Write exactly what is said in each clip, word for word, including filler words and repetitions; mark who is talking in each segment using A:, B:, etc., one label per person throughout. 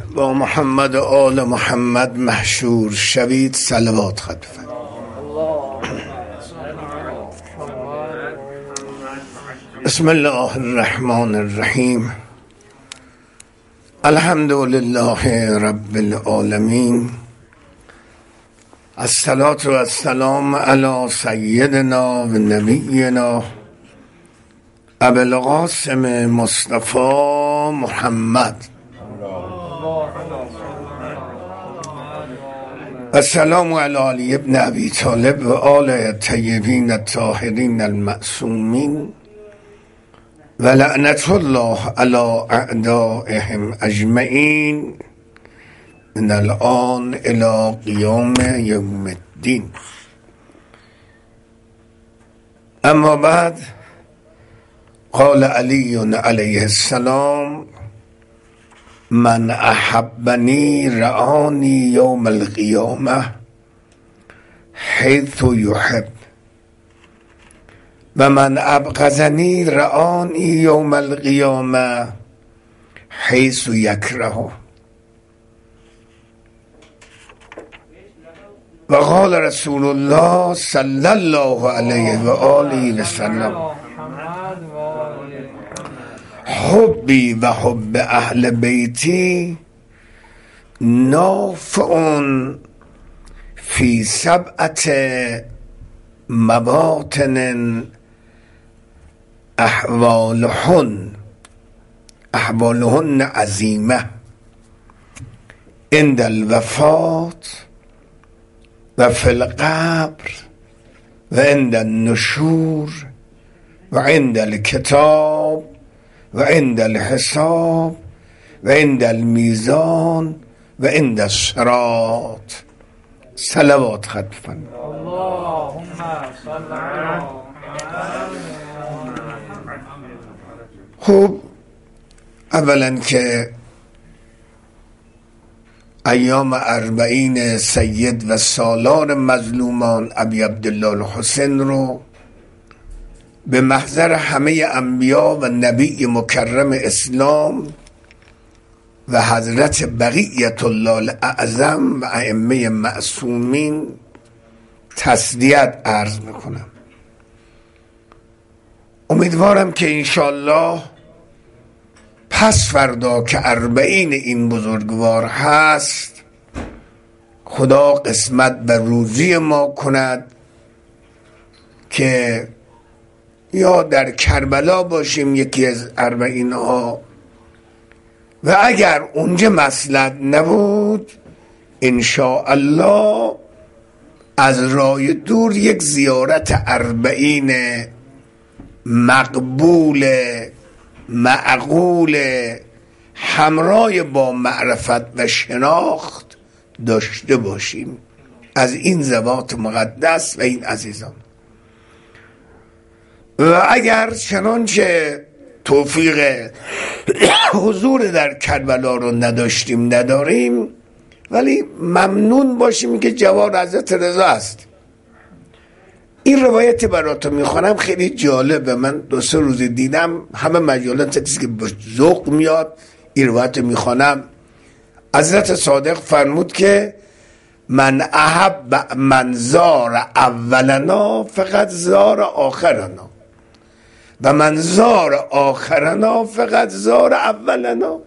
A: با محمد و آل محمد محشور شوید. صلوات خواهد فرمود. بسم الله الرحمن الرحیم. الحمد لله رب العالمین. الصلاة و السلام علی سیدنا و نبینا ابی القاسم مصطفی محمد. السلام علی علی ابن ابی طالب و آل الطیبین الطاهرین المعصومین و لعنت الله علی اعدائهم اجمعین من الان الی قیام یوم الدین. اما بعد، قال علی علیه السلام: من احبنی رآنی یوم القیامه حیث یحب و من ابغضنی رآنی یوم القیامه حیث یکره. و قال رسول الله صلی الله علیه و آله و سلم: حبی و حب اهل بیتی نافع فی سبعت مواطن احوالهن احوالهن عظیمه عند الوفات و فی القبر و عند النشور و عند الکتاب و عند الحساب و عند المیزان و عند الصراط. صلوات خواهد فرمود. اللهم صل علی. خب، اولا که ایام اربعین سید و سالار مظلومان ابی عبدالله الحسین رو به محضر همه انبیا و نبی مکرم اسلام و حضرت بقیت الله الاعظم و ائمه معصومین تسلیت عرض میکنم. امیدوارم که انشالله پس فردا که اربعین این بزرگوار هست، خدا قسمت به روزی ما کند که یا در کربلا باشیم یکی از اربعین ها، و اگر اونجا مصلحت نبود انشاءالله از راه دور یک زیارت اربعین مقبول معقول همراه با معرفت و شناخت داشته باشیم از این ذوات مقدس و این عزیزان. و اگر چنانچه توفیق حضور در کربلا رو نداشتیم نداریم، ولی ممنون باشیم که جواب حضرت رضا است. این روایت براتون میخوانم، خیلی جالبه. من دو سه روز دیدم همه مجالات کسی که به ذوق میاد این روایت میخوانم. حضرت صادق فرمود که من احب من زار اولنا فقط زار آخرنا و من زار آخرنا فقط زار اولنا.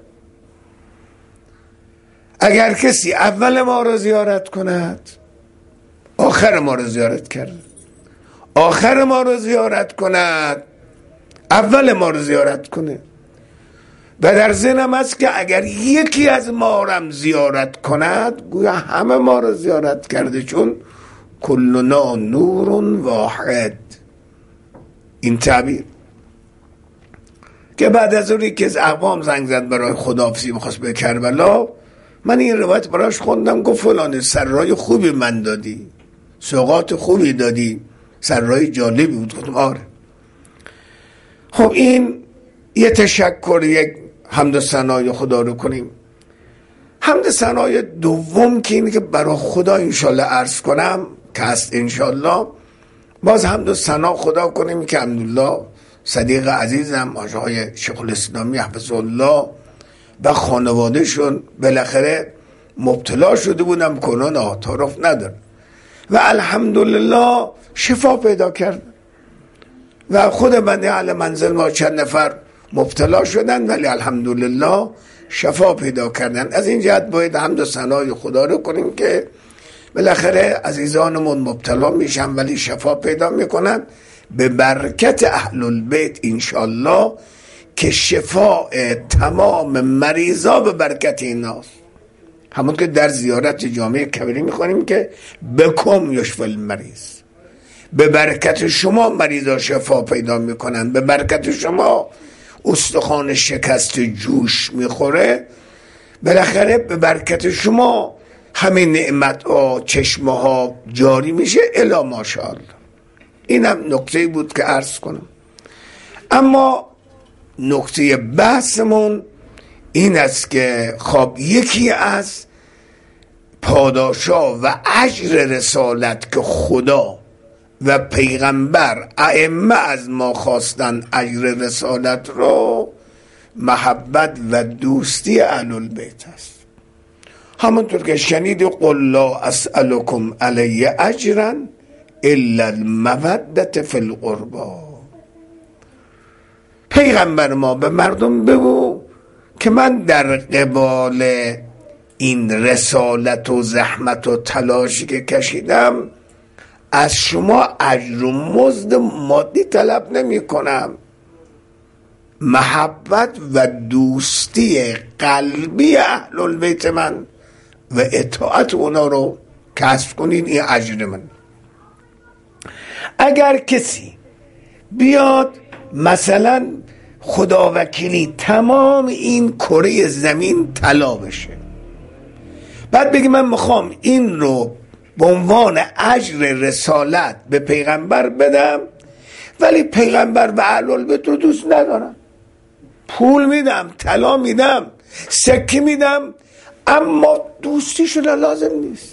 A: اگر کسی اول ما رو زیارت کند آخر ما رو زیارت کرد، آخر ما رو زیارت کند اول ما رو زیارت کنه. و در ذهنم است که اگر یکی از ما رو زیارت کند گویا همه ما رو زیارت کرده، چون کلنا نور واحد. این تعبیر که بعد از اونی که از اقوام زنگ زد برای خداحافظی میخواست به کربلا، من این روایت براش خوندم، گفت فلان سرای خوبی من دادی، سوغات خوبی دادی، سرای جالبی بود. گفتم آره. خب این یه تشکر، یک حمد و ثنای خدا رو کنیم. حمد ثنای دوم که اینه که برای خدا انشالله عرض کنم که هست انشالله، باز حمد و ثنا خدا کنیم که الحمدلله صدیق عزیزم آقای شیخ الاسلامی حفظه الله و خانوادهشون بالاخره مبتلا شده بودم کرونا، تعارف نداره و الحمدلله شفا پیدا کرد و خود بنده اهل منزل ما چند نفر مبتلا شدن ولی الحمدلله شفا پیدا کردن. از این جهت باید حمد و ثنای خدا رو کنیم که بالاخره عزیزانمون مبتلا میشن ولی شفا پیدا میکنن به برکت اهل البیت انشالله که شفاء تمام مریضا به برکت ایناست. همون که در زیارت جامع کبیری میخونیم که بکم یشفی المریض، به برکت شما مریضا شفا پیدا میکنن، به برکت شما استخوان شکست جوش میخوره، بالاخره به برکت شما همین نعمت ها چشمه ها جاری میشه الا ماشاءالله. اینم نکته بود که عرض کنم. اما نکته بحثمون این است که خب یکی از پاداشا و اجر رسالت که خدا و پیغمبر ائمه از ما خواستن اجر رسالت رو محبت و دوستی اهل البیت است. همونطور که شنید قل لا اسألكم علی اجرا الا المودة فی القربا، پیغمبر ما به مردم بگو که من در قبال این رسالت و زحمت و تلاشی که کشیدم از شما اجر و مزد مادی طلب نمی کنم، محبت و دوستی قلبی اهل البیت من و اطاعت اونا رو کسب کنین، این اجر من. اگر کسی بیاد مثلا خدا وکیلی تمام این کره زمین طلا بشه، بعد بگی من میخوام این رو به عنوان اجر رسالت به پیغمبر بدم ولی پیغمبر و اهل البیت رو دوست ندارم، پول میدم، طلا میدم، سکه میدم، اما دوستیشون لازم نیست،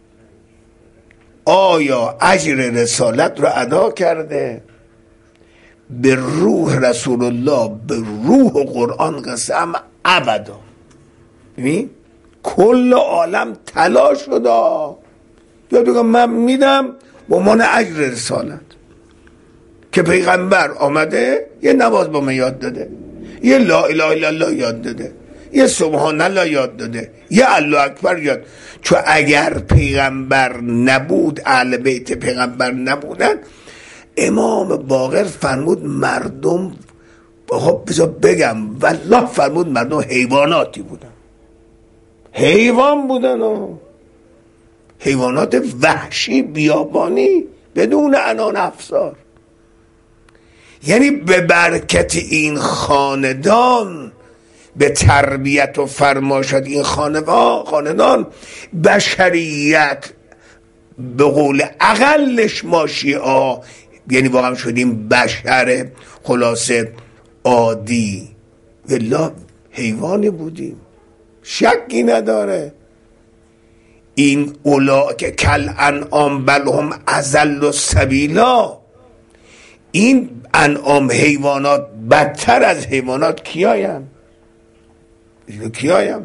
A: آیا اجر رسالت رو ادا کرده؟ به روح رسول الله، به روح قرآن قسم ابدا. ببین کل عالم طلا شده، یا بگم من میدم به عنوان اجر رسالت که پیغمبر آمده یه نماز با من یاد داده، یه لا اله الا الله یاد داده، یه سبحان الله یاد داده، یه الله اکبر یاد. چون اگر پیغمبر نبود، اهل بیت پیغمبر نبودن، امام باقر فرمود مردم، خب بذار بگم والله فرمود مردم حیواناتی بودن، حیوان بودن و حیوانات وحشی بیابانی بدون عنان افسار. یعنی به برکت این خاندان، به تربیت و فرماشت این خاندان خاندان بشریت به قول اقلش ما شیعه یعنی واقعا شدیم بشر خلاصه عادی، والله حیوانی بودیم، شکی نداره. این اولا که کل انعام بل هم اضل سبیلا، این انعام حیوانات بدتر از حیوانات کیایم؟ کیایم؟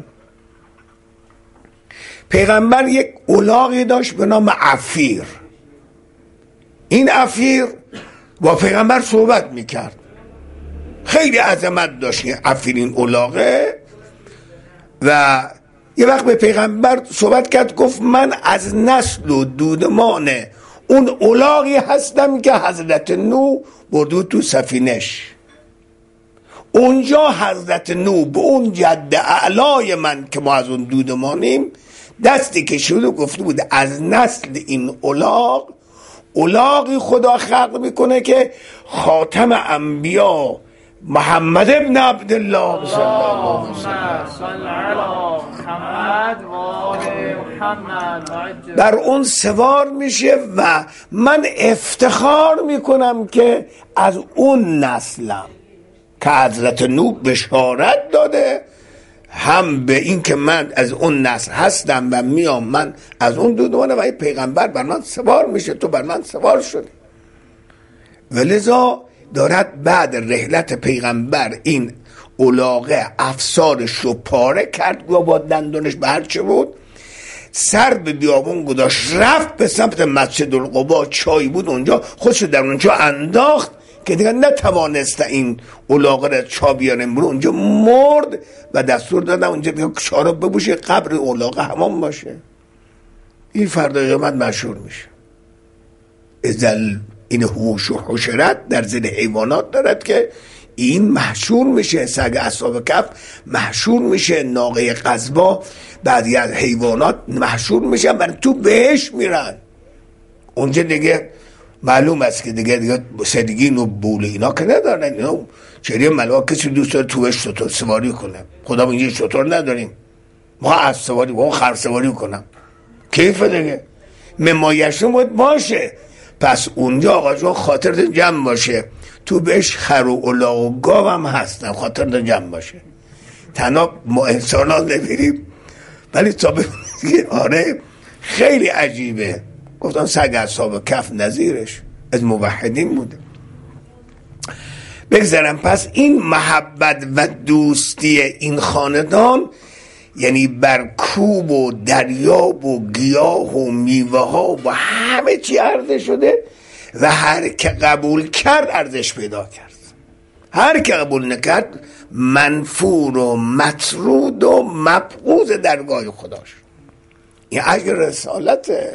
A: پیغمبر یک الاغی داشت به نام عفیر. این عفیر با پیغمبر صحبت میکرد، خیلی عظمت داشت عفیر این الاغه. و یه وقت به پیغمبر صحبت کرد، گفت من از نسل و دودمان اون الاغی هستم که حضرت نوح برده تو سفینش. اونجا حضرت نوح به اون جد اعلای من که ما از اون دودمانیم دستی کشید و گفته بود از نسل این الاغ، الاغی خدا خلق میکنه که خاتم انبیا محمد ابن عبدالله صلی الله علیه وسلم بر اون سوار میشه و من افتخار میکنم که از اون نسلم که حضرت نوح بشارت داده، هم به این که من از اون نسل هستم و میام من از اون دودمانه و این پیغمبر بر من سوار میشه، تو بر من سوار شدی. ولذا دارد بعد رحلت پیغمبر این الاغه افسارش رو پاره کرد و با دندونش به هرچه بود سر به بیابون گذاشت، رفت به سمت مسجد القبا، چای بود اونجا، خودشو در اونجا انداخت که دیگه نتوانست این الاغه را چا بیارن برو، اونجا مرد و دستور دادن اونجا دیگه شراب بپوشه، قبر الاغه حمام باشه. این فردا قیامت مشهور میشه. ازل این هوش و حشرت در ذهن حیوانات دارد که این محشور میشه، سگ اصحاب کف محشور میشه، ناقه قزبا بعضی از حیوانات محشور میشن برای تو بهش میرن. اونجا دیگه معلوم است که دیگه دیگه سدگین و بول اینا که ندارن. اینا چریه ملوک کسی دوست داره تو بهش شطور سواری کنه، خدا میگه شطور نداریم، ما از سواری ما خر سواری کنم کیف دیگه ممایشون باید باشه. پس اونجا آقا جان خاطر جمع باشه، تو بهش خر و الاغ و گاو هم هستن، خاطر جمع باشه. تنها ما انسان ها نمیریم، ولی تا ببینید آره خیلی عجیبه. گفتن سگ اصحاب کف نظیرش از موحدین بوده. بگذارم پس این محبت و دوستی این خاندان یعنی بر کوب و دریاب و گیاه و میوه ها و همه چی عرضه شده و هر که قبول کرد ارزش پیدا کرد، هر که قبول نکرد منفور و مطرود و مبغوض درگاه خداش. این اجر رسالته.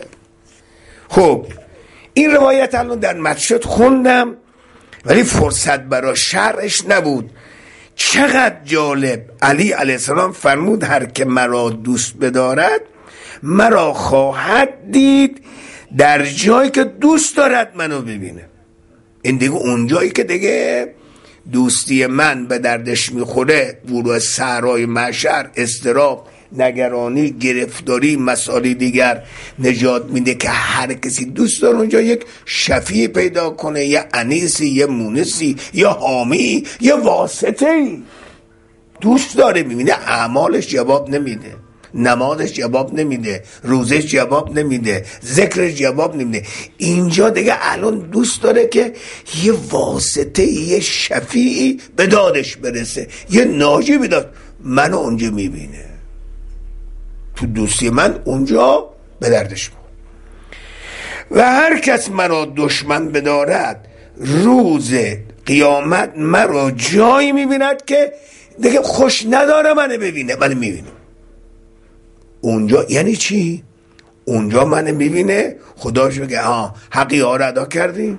A: خب این روایت الان در مسجد خوندم ولی فرصت برای شرحش نبود. چقدر جالب. علی علیه السلام فرمود هر که مرا دوست بدارد مرا خواهد دید در جایی که دوست دارد منو ببینه. این دیگه اون جایی که دیگه دوستی من به دردش میخوره، ورود صحرای محشر، اضطراب، نگرانی، گرفتاری، مسائل دیگر نجات میده که هر کسی دوست داره اونجا یک شفیع پیدا کنه، یه انیسی، یه مونسی، یه حامی، یه واسطه‌ای. دوست داره میبینه، اعمالش جواب نمیده، نمازش جواب نمیده، روزش جواب نمیده، ذکرش جواب نمیده. اینجا دیگه الان دوست داره که یه واسطه، یه شفیعی به دادش برسه، یه ناجی بداد. منو اونجا میبینه، تو دوستی من اونجا به دردش بود. و هر کس مرا دشمن بدارد روز قیامت مرا جایی میبیند که دیگه خوش نداره منو ببینه، ولی میبینه اونجا. یعنی چی؟ اونجا منو میبینه، خداش بگه ها حقی ها رو ادا کردی؟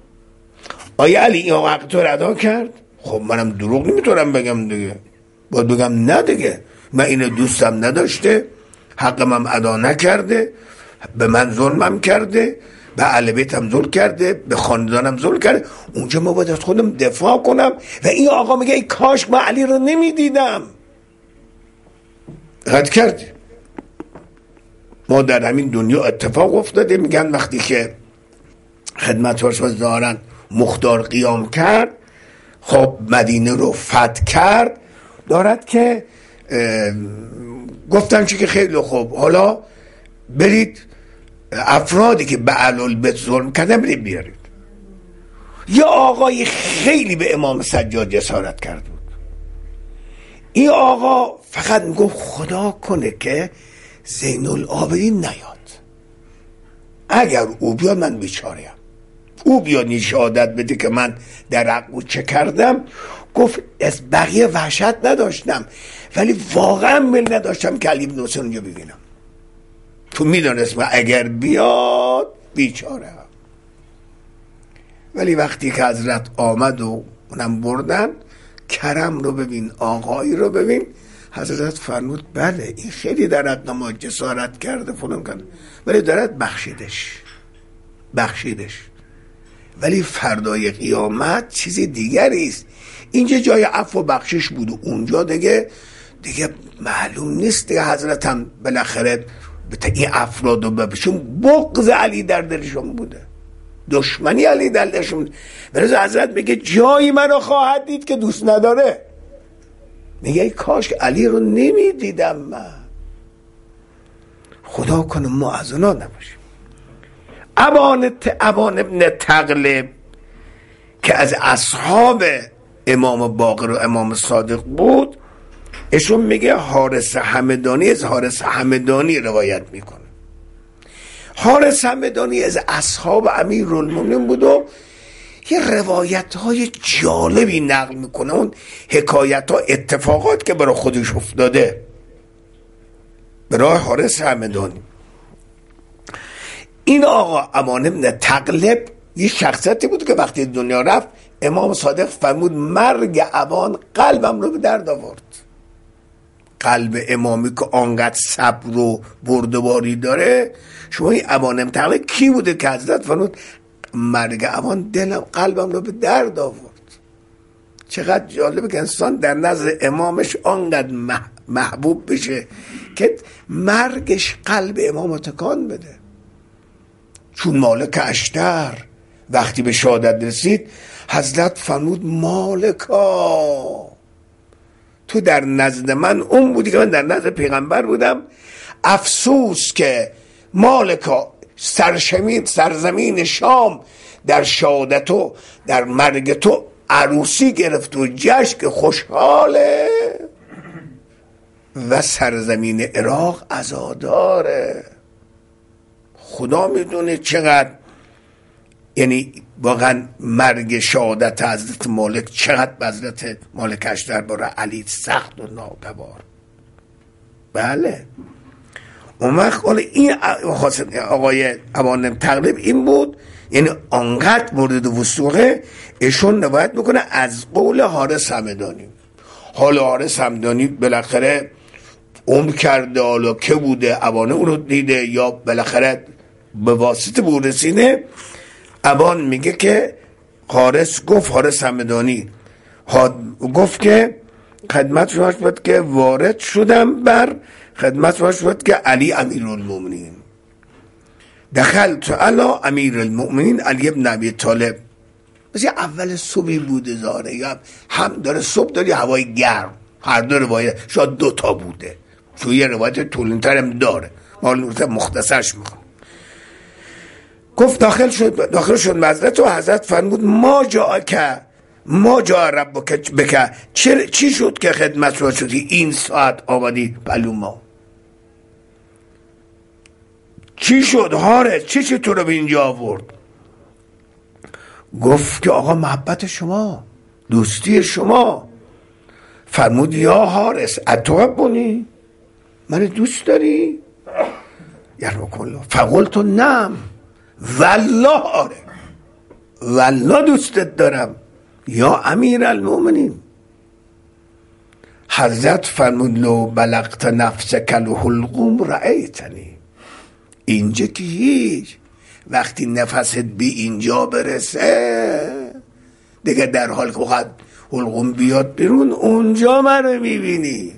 A: آیا علی این حق تو رو ادا کرد؟ خب منم دروغ نمیتونم بگم دیگه، باید بگم نه دیگه من اینو دوستم نداشته، حقم ادا نکرده، به من ظلمم کرده، به اهل بیتم ظلم کرده، به خاندانم ظلم کرده. اونجا ما باید از خودم دفاع کنم و این آقا میگه ای کاش من علی رو نمیدیدم. رد کرد. ما در همین دنیا اتفاق افتاده، میگن وقتی که خدمت رسول دارن مختار قیام کرد، خب مدینه رو فتح کرد، دارد که گفتن چی که خیلی خوب، حالا برید افرادی که به اهل البیت ظلم کردن برید بیارید. یه آقای خیلی به امام سجاد جسارت کرد بود. این آقا فقط میگفت خدا کنه که زین العابدین نیاد، اگر او بیاد من بیچاره‌ام، او بیاد شهادت بده که من در حق او چه کردم. گفت از بقیه وحشت نداشتم ولی واقعا میل نداشتم که علی بن حسین اونجا ببینم، تو میدانست من اگر بیاد بیچاره. ولی وقتی که حضرت آمد و اونم بردن، کرم رو ببین، آقایی رو ببین، حضرت فرمود بله این خیلی در حق ما جسارت کرده فلان کرده، ولی دارد بخشیدش بخشیدش ولی فردای قیامت چیز دیگری است. اینجا جای عفو و بخشش بود و اونجا دیگه دیگه معلوم نیست دیگه. حضرت هم بالاخره این افراد رو ببشون بغض علی در دلشون بوده، دشمنی علی در دلشون بوده. ولی حضرت میگه جایی منو خواهد دید که دوست نداره. میگه ای کاش علی رو نمیدیدم من. خدا کنه ما از اونا نباشیم. ابان ابان ابن تغلب که از اصحاب امام باقر و امام صادق بود، ایشون میگه حارث همدانی از حارث همدانی روایت میکنه. حارث همدانی از اصحاب امیرالمومنین بود و یه روایت های جالبی نقل میکنه، اون حکایت ها اتفاقات که برای خودش افتاده برای حارث همدانی. این آقا امان ابن تغلب یه شخصیتی بود که وقتی دنیا رفت امام صادق فرمود مرگ ابان قلبم رو به درد آورد. قلب امامی که آنقدر صبر و بردباری داره، شما این ابان ابن تغلب کی بوده که حضرت فرمود مرگ ابان دلم قلبم رو به درد آورد؟ چقدر جالبه که انسان در نظر امامش آنقدر محبوب بشه که مرگش قلب امام تکان بده. چون مالک اشتر وقتی به شهادت رسید، حضرت فرمود مالکا تو در نزد من اون بودی که من در نزد پیغمبر بودم، افسوس که مالکا سرشمین سرزمین شام در شهادت و در مرگ تو عروسی گرفت و جشن خوشحاله و سرزمین عراق عزاداره. خدا میدونه چقدر، یعنی واقعا مرگ شهادت حضرت مالک چقدر به حضرت مالک اشتر برای علی سخت و ناگوار. بله اون وقت این آقای ابان تغلب این بود، یعنی آنقدر مورد وثوقه. ایشون روایت میکنه از قول حارث همدانی. حال حارث همدانی بالاخره عمر کرده، حالا که بوده ابانه اون رو دیده یا بالاخره به واسطه بود رسیده. ابان میگه که حارث گفت، حارث همدانی گفت که خدمت شما شد که وارد شدم بر خدمت شما شد که علی امیرالمومنین دخلت علی امیرالمومنین علی ابن ابی طالب. مثل اول صبحی بوده زاره، یا هم داره صبح داره هوای گرم، هر دو روایت شاید دو تا بوده، چون یه روایت طولانی‌تر هم داره، ما مختصرش میخوام. گفت داخل شد داخل شد حضرت و حضرت فرمود ما جا که ما جا ربک بک، چی شد که خدمت رو شدی این ساعت آمدی پلو ما؟ چی شد حارث؟ چی چی تو رو به اینجا آورد؟ گفت که آقا محبت شما، دوستی شما. فرمود یا حارث اتحبنی، من دوست داری؟ یرحمک الله. فقلت نعم، والله آره، والله دوستت دارم یا امیرالمومنین. حضرت فرمود لو بلغت نفسک الحلقوم رأیتنی. اینجا که هیچ، وقتی نفست بی اینجا برسه دیگه در حال که وقت حلقوم بیاد بیرون اونجا منو میبینی.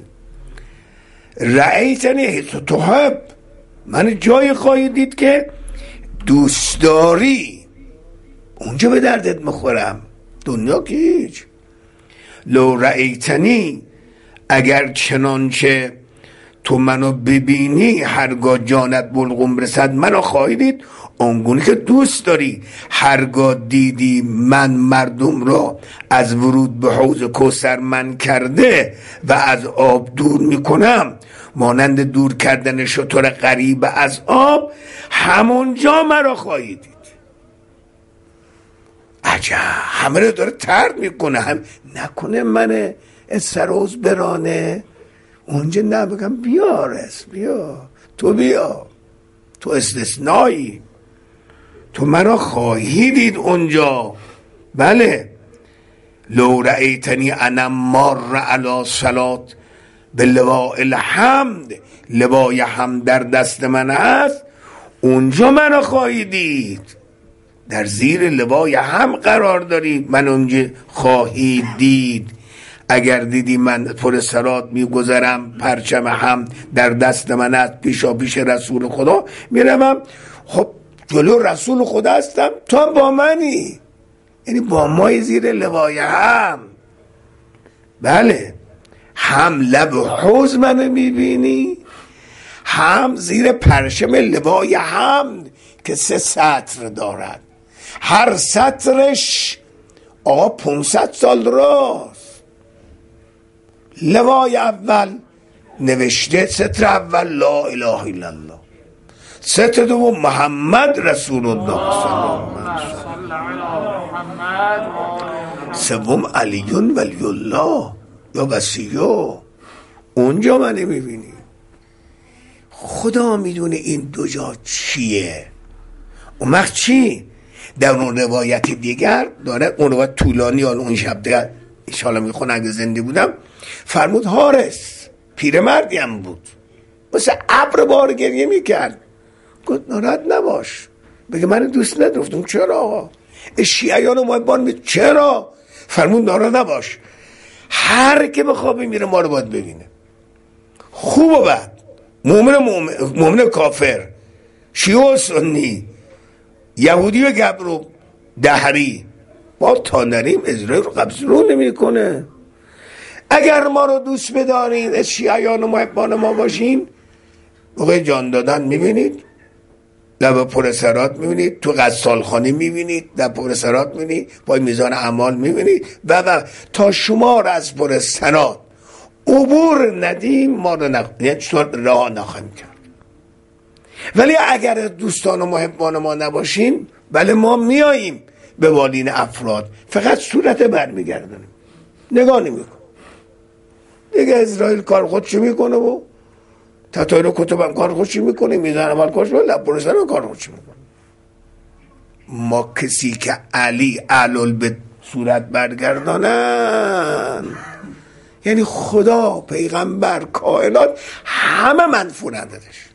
A: رأیتنی حیث تحب، من جای خواهی دید که دوست داری، اونجا به دردت میخورم، دنیا که هیچ. لو رأیتنی، اگر چنانچه تو منو ببینی هرگاه جانت بلغم رسد منو خواهی دید اونگونه که دوست داری. هرگاه دیدی من مردم را از ورود به حوض کوثر من کرده و از آب دور میکنم مانند دور کردن شتر غریب از آب، همونجا مرا خواهی دید. عجب، همه رو داره طرد میکنه، هم نکنه من سروز برانه اونجا نبگم بیا رس بیا تو بیا تو استثنایی، تو مرا خواهی دید اونجا. بله لو رأیتنی انا مار علی صلات به لواء الحمد، لوای حمد در دست من هست، اونجا منو خواهی دید. در زیر لوای هم قرار داری، من اونجا خواهی دید. اگر دیدی من پر صراط میگذرم، پرچم هم در دست من است، پیشا پیش رسول خدا میروم، خب جلو رسول خدا هستم، تو هم با منی، یعنی با مای زیر لوای هم. بله هم لب حوض منو میبینی، هم زیر پرچم لوای هم که سه سطر دارد، هر سطرش آقا پانصد سال راست لوای اول نوشته ستر اول لا اله الا الله، ستر دوم محمد رسول الله صلی الله علیه و سوم علی ولی الله یا وصیو. اونجا من میبینی خدا میدونه این دو جا چیه. اون وقت چی؟ در اون روایت دیگر داره، اون روایت طولانی، حالا اون شب دیگر انشاءالله میخونه اگه زنده بودم، فرمود حارس پیرمردی هم بود مثل ابر بار گریه میکرد. گفت ناراحت نباش، بگه من دوست ندارم. چرا آقا؟ شیعیان و محبان می چرا؟ فرمود ناراحت نباش، هر که به خوابی میره ما رو باید ببینه، خوب و بد، مومن و مومن کافر، شیعه و سنی، یهودی و گبر و دهری، ما تا نریم اسرائیل رو قبض رو نمی کنه. اگر ما رو دوست بدارین، از شیعیان و محبان ما باشین، موقع جان دادن میبینید لب پرسرات میبینید، تو غسالخانه میبینید لب پرسرات میبینید، پای میزان اعمال میبینید و و تا شما رو از پرسرات عبور ندیم ما رو نخ... یعنی راه نخواهیم کرد. ولی اگر دوستان و محبان ما نباشین، بله ما میاییم به بالین افراد، فقط صورت برمیگردنیم، نگاه نمیکن دیگه. اسرائیل کار خودشو میکنه و تطایر کتب هم کار خودشو میکنه، میزان اول کارش رو لب پرسر هم کار خودشو میکنه. ما کسی که علی علل به صورت برگردانن، یعنی خدا، پیغمبر، کائنات همه منفورن ازش.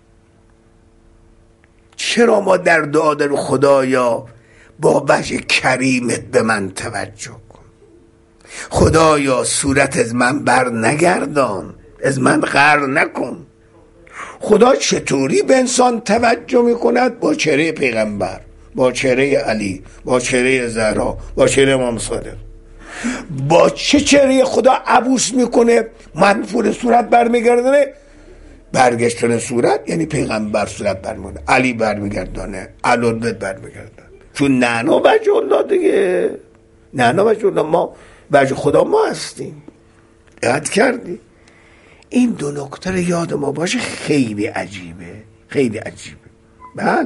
A: چرا ما در دعا در خدایا با وجه کریمت به من توجه کن، خدایا صورت از من بر نگردان، از من غر نکن. خدا چطوری به انسان توجه میکند؟ با چهره پیغمبر، با چهره علی، با چهره زهرا، با چهره امام صادق. با چه چهره خدا عبوس میکنه منفور صورت برمیگردانه؟ برگشتن صورت یعنی پیغمبر صورت برمیگردانه، علی برمیگردانه، علالبت برمیگردانه، چون نعنا وجه الله دیگه، نعنا وجه الله، ما وجه خدا ما هستیم. یاد کردی؟ این دو نکته رو یاد ما باشه، خیلی عجیبه، خیلی عجیبه. بله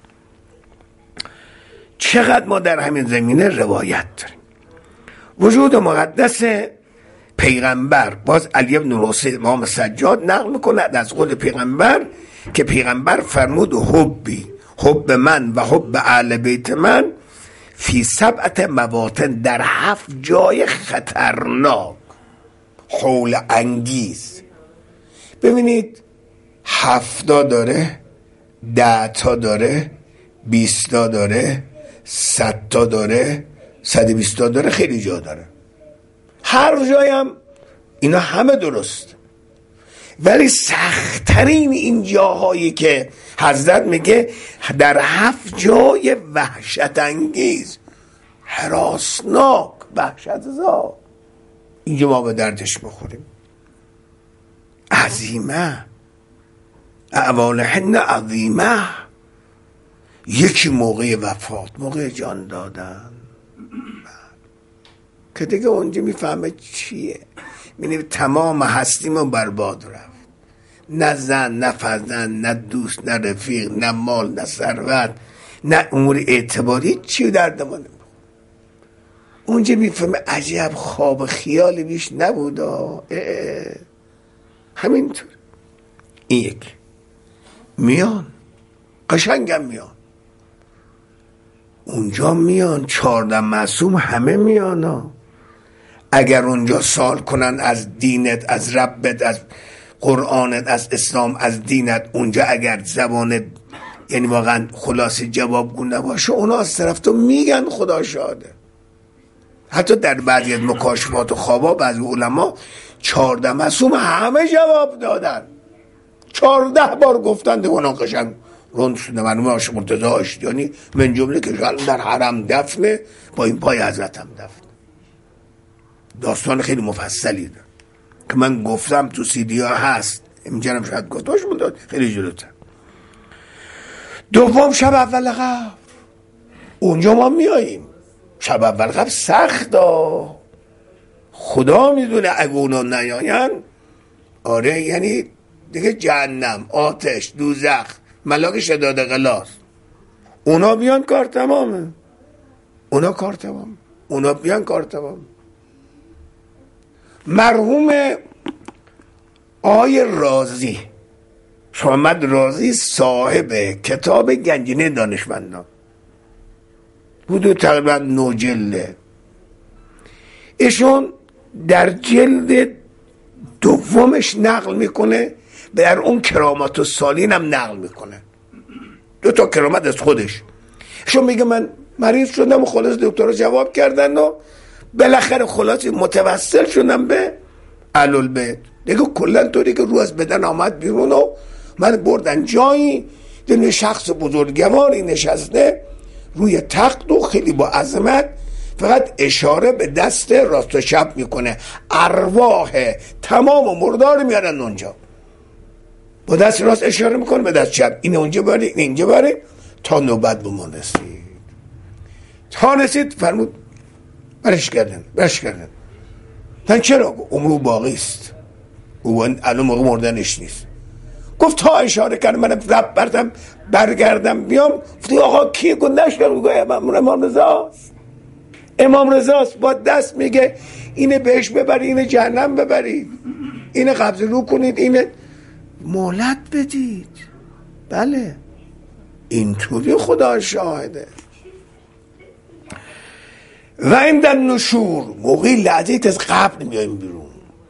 A: چقدر ما در همین زمینه روایت داریم. وجود مقدس پیغمبر، باز علی بن حسین امام سجاد نقل میکنه از قول پیغمبر که پیغمبر فرمود حبی، حب من و حب اهل بیت من فی سبعت مواطن، در هفت جای خطرناک، حول انگیز. ببینید هفتا داره، ده تا داره، بیستا داره، صد تا داره، صد بیستا داره، خیلی جا داره. هر جایم اینا همه درست، ولی سختترین این جاهایی که حضرت میگه در هفت جای وحشت انگیز، هراسناک، وحشت زا، اینجا ما به دردش میخوریم. عظیمه، اعوالهن عظیمه. یکی موقع وفات، موقع جان دادن که دیگه اونجا میفهمه چیه، میبینی تمام هستیمو برباد رفت، نه زن، نه فرزند، نه دوست، نه رفیق، نه مال، نه ثروت، نه امور اعتباری، چی دردمان نمیخوره. اونجا میفهمه عجب خواب خیالی بیش نبودا، همینطور. این یک میان قشنگم میان، اونجا میان چهارده معصوم همه میان ها. اگر اونجا سوال کنن از دینت، از ربت، از قرآنت، از اسلام، از دینت، اونجا اگر زبانت یعنی واقعا خلاص جوابگو نباشه، اونا از طرف تو میگن خدا شاهده. حتی در بعضی از مکاشفات و خوابا بعضی علما چهارده معصوم همه جواب دادن، چهارده بار گفتن دیگه اونا قشنگ روند شده. مرحوم عاشق مرتضی آشتیانی من جمله که در حرم دفنه، با این پای حضرت هم دفن. داستان خیلی مفصلی ده که من گفتم تو سیدی ها هست، اینجا شاید گفتاش مونداد خیلی جلوتر. دوم شب اول قبر، اونجا ما میاییم شب اول قبل سخت ها، خدا میدونه اگه اونا نیاین آره یعنی دیگه جهنم، آتش، دوزخ، ملاک شداد غلاظ، اونا بیان کار تمامه، اونا کار تمام، اونا بیان کار تمام. مرحوم آقای رازی، شامد رازی صاحب کتاب گنجینه دانشمندان بود، تقریبا نو جلده، ایشون در جلد دومش نقل میکنه، در اون کرامات و سالین هم نقل میکنه، دو تا کرامت از خودش. ایشون میگه من مریض شدم و خلاص دکتر جواب کردن و بالاخره خلاص متوسل شدم به اهل‌البیت دیگه. کلا طوری که رو از بدن آمد بیرون و من بردن جایی دیدم شخص بزرگواری نشسته روی تخت و خیلی با عظمت، فقط اشاره به دست راست و چپ میکنه، ارواح تمام و مردار میارن اونجا، با دست راست اشاره میکنه به دست چپ، این اونجا بره این اینجا بره، تا نوبت به ما رسید. تا رسید فرمود برش کردن برش کردن من چرا؟ عمرو باقی است، او الان موقع مردنش نیست. گفت تا اشاره کرد من رب بردم برگردم بیام. گفتی آقا کی؟ گفت نشکر. گفت امام رضاست، امام رضاست. با دست میگه اینه بهش ببری، اینه جهنم ببری، اینه قبض رو کنید، اینه مهلت بدید. بله اینطوری خدا شاهده. و این در نشور موقعی لحظه‌ای از قبر میایم بیرون،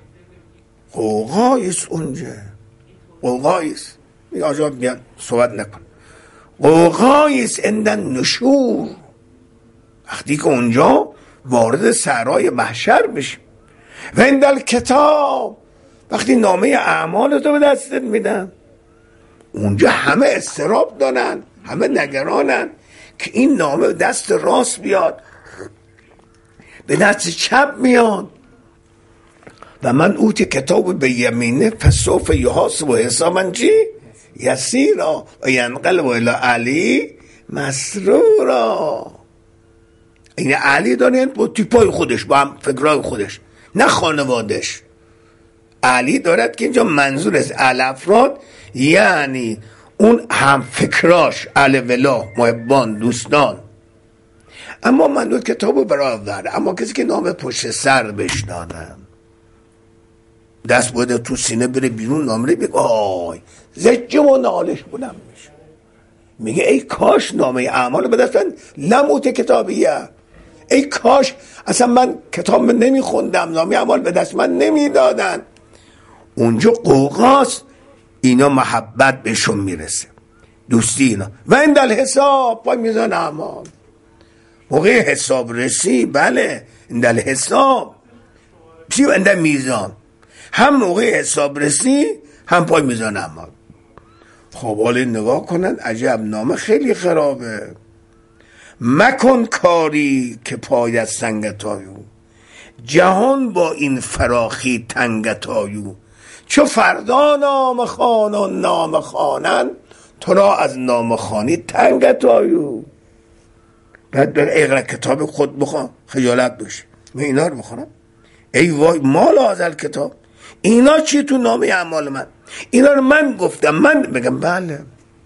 A: قوقاییست اونجا، قوقاییست. میگه آجا بیان صحبت نکن، قوقاییست اندن نشور. وقتی که اونجا وارد صحرای محشر بشیم. و اندل کتاب، وقتی نامه اعمال تو به دستت میدن، اونجا همه اضطراب دارن، همه نگرانن که این نامه دست راست بیاد به دست چپ میاد. و من اوتی کتاب به یمینه فسوف یحاسب و حسابا چی یسیرا و ینقلب الی علی مسرورا. این علی داره با تیپای خودش، با هم فکرای خودش، نه خانوادش. علی دارد که اینجا منظور از الافراد یعنی اون هم فکراش، اهل ولا، محبان، دوستان. اما من دو کتابو برآورد، اما کسی که نام پشت سر بشنادم دست بوده تو سینه بره بیرون، نامره بگه آی زجه و نالش بلند میشه، میگه ای کاش نامه اعمال به دست من لموت کتابیه، ای کاش اصلا من کتاب نمیخوندم، نامه اعمال به دست من نمیدادن. اونجا قوقاست، اینا محبت بهشون میرسه، دوستی اینا. و این دل حساب پای میزان اعمال، موقع حساب رسی، بله این دل حساب بسی و اندل میزان، هم موقع حساب رسی هم پای میزان اعمال. خب حالا نگاه کنن، عجب نامه خیلی خرابه. مکن کاری که پایت سنگتایو، جهان با این فراخی تنگتایو، چو فردا نام خانان نام خانن، تو را از نام خانی تنگتایو. بعد بر اقرا کتاب خود بخوان خجالت بشه، من اینا رو بخونم؟ ای وای مال آزل کتاب، اینا چی تو نامه اعمال من؟ اینا رو من گفتم، من بگم بله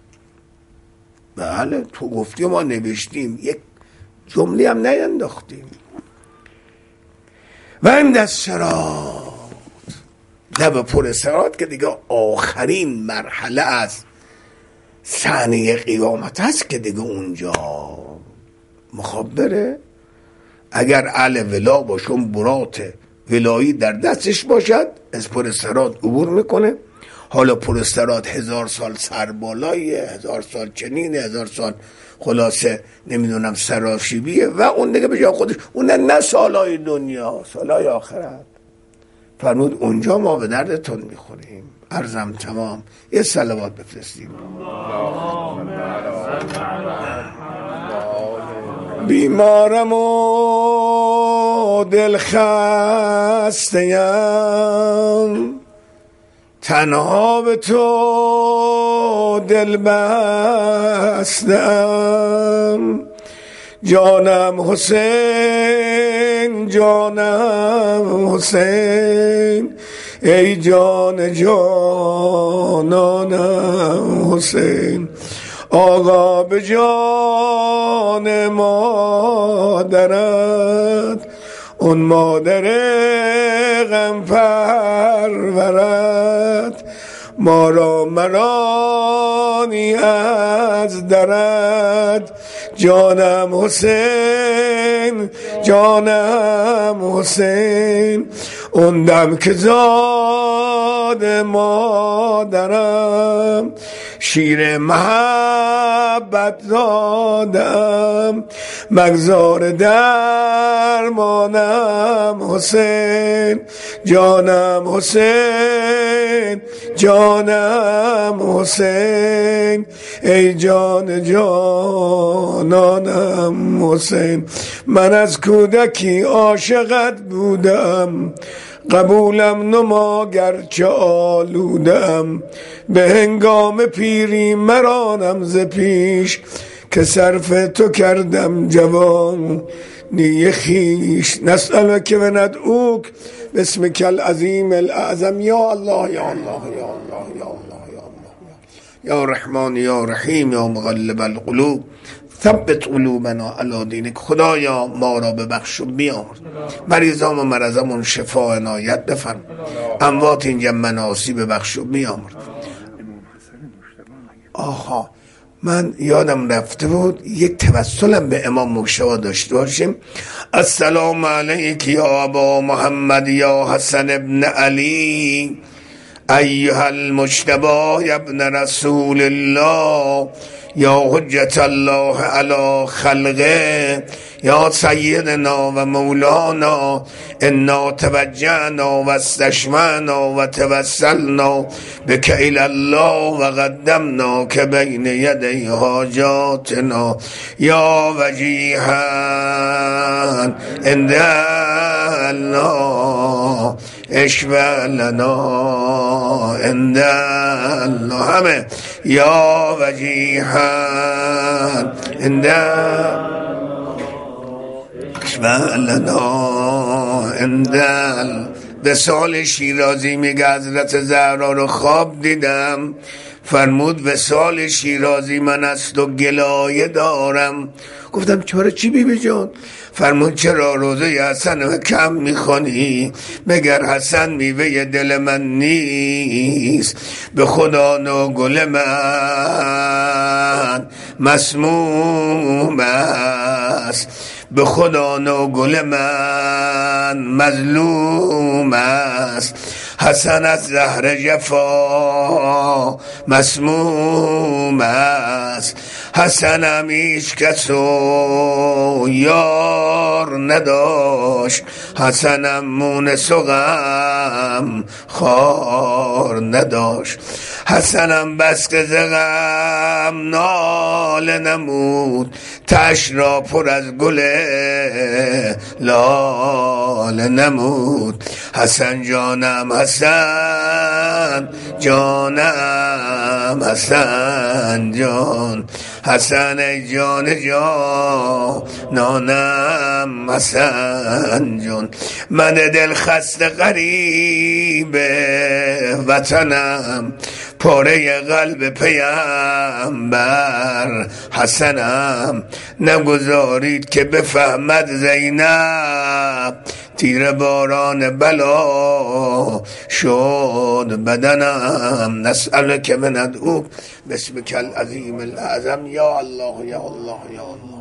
A: بله تو گفتی و ما نوشتیم، یک جمله هم نینداختیم. و این دست سرات، لب پر سرات که دیگه آخرین مرحله از صحنه قیامت هست که دیگه اونجا مخابره. اگر اهل ولا باشون برات ولایی در دستش باشد از پر سرات عبور میکنه. حالا پر سرات هزار سال سربالاییه، هزار سال چنینه، هزار سال خلاصه نمیدونم سراشیبیه و اون دیگه به جا خودش، اون نه سالای دنیا، سالای آخرت. فرمود اونجا ما به دردتون میخوریم. عرضم تمام. یه صلوات بفرستیم. بیمارم و دل خسته‌ام، تنها به تو دل بسته‌ام، جانم حسین جانم حسین ای جان جانانم حسین آقا به جان مادرت اون مادر غم پرورت ما را مرانی از درد جانم حسین جانم حسین اون دم که زاد مادرم شیر محبت دادم مگذار درمانم حسین جانم حسین جانم حسین ای جان جانانم حسین من از کودکی عاشقت بودم قبولم نما گرچه آلودم به هنگام پیری مرانم ز پیش که صرف تو کردم جوان نی خیش نسألک و ندعوک باسمک العظیم الاعظم یا الله یا الله یا الله یا الله یا الله یا رحمان یا رحیم یا مقلب القلوب ثبت قلوبنا علی دینک. خدایا ما را ببخش و بیامرز، مریضان و مرضمون شفا عنایت بفرما، اموات این جمع مناسی ببخش و بیامرز. آها من یادم رفته بود یک توسلم به امام مشتبه داشته باشیم. السلام علیک یا ابا محمد یا حسن ابن علی ایها المجتبی یا ابن رسول الله یا حجت الله علی خلقه یا سیدنا و مولانا انا توجهنا و استشفعنا و توسلنا بک الی الله و قدمنا که بین یدی حاجاتنا یا وجیها عند الله اشفع لنا عند الله همه یا وجیها عند اشفع لنا عند الله. به سال شیرازی میگه حضرت زهرا رو خواب دیدم، فرمود وصال شیرازی من است و گلایه دارم. گفتم چرا چی بیبی جان؟ فرمود چرا روزه حسن کم میخونی؟ مگر حسن میوه دل من نیست؟ به خدا نو گل من مسموم است، به خدا نو گل من مظلوم است. حسن از زهر جفا مسموم است، حسنم هیچ کسو یار نداشت، حسنم مونس و غم خار نداشت. حسنم بس که ز غم ناله نمود، تش را پر از گل لاله نمود. حسن جانم حسن جانم حسن جان، حسن ای جان جانانم حسن جان. من دل خسته غریب وطنم، پاره قلب پیامبر حسنم. نگذارید که بفهمد زینب، تیر باران بلا شد بدنم. نسألک و ندعوک باسمک العظیم الاعظم یا الله یا الله یا الله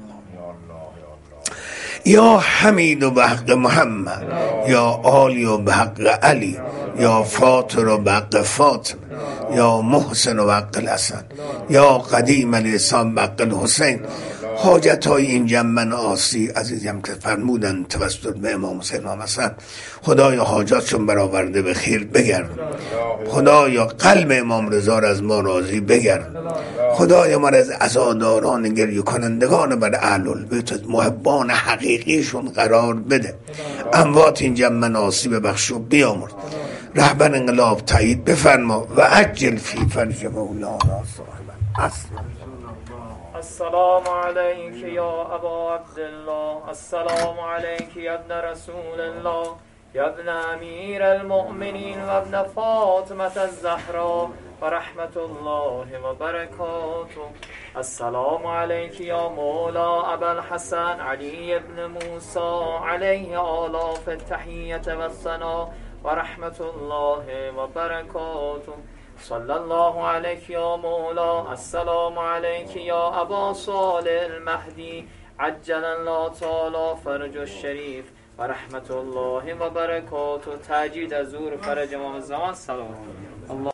A: یا حمید و بحق محمد، یا آلی و بحق علی، یا فاطر و بحق فاطمه، یا محسن و بحق الحسن، یا قدیم الاسلام بحق الحسین. حاجت های این جمع آسی عزیزم که فرمودن توسط به امام حسین و حسن، خدایا حاجاتشون برآورده به خیر بگرد. خدایا قلب امام رضا را از ما راضی بگرد. خدایا ما از عزاداران گریه کنندگان بر اهل البیت محبان حقیقیشون قرار بده. اموات این جمع آسی ببخش و بیامرز. رهبر انقلاب تایید بفرما و عجل فی فرج مولانا صاحب اصل
B: السلام عليك يا أبا عبد الله، السلام عليك يا ابن رسول الله، يا ابن أمير المؤمنين وابن فاطمة الزهراء ورحمة الله وبركاته. السلام عليك يا مولا أبا الحسن علي بن موسى عليه آلاف التحية والثناء ورحمة الله وبركاته. صلى الله عليك يا مولا. السلام عليك يا أبا صالح المهدي عجل الله تعالى فرج الشريف ورحمة الله وبركاته. تأجيد زور فرج امام الزمان. سلام الله.